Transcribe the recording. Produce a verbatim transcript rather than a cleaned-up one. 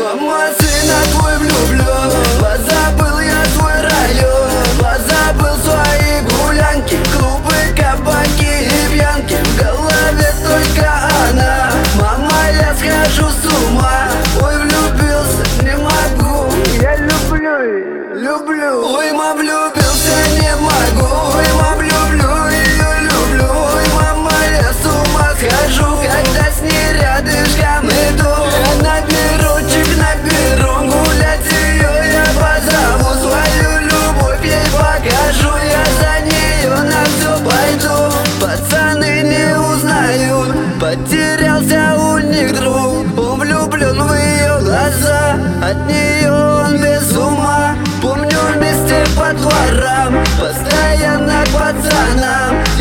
Мама, сына твой влюблен, позабыл я свой район, позабыл свои гулянки, клубы, кабаки и пьянки. В голове только она, мама, я схожу с ума. Ой, влюбился, не могу, я люблю ее, люблю. Ой, мам, влюбился, не могу, ой, мам, люблю ее, люблю. Ой, мама, я с ума схожу, когда с ней рядышком иду. Я наберу, наберу, гулять ее я позову, свою любовь ей покажу, я за нее на все пойду. Пацаны не узнают, потерялся у них друг, он влюблен в ее глаза, от нее он без ума. Помню вместе по дворам, постоянно к пацанам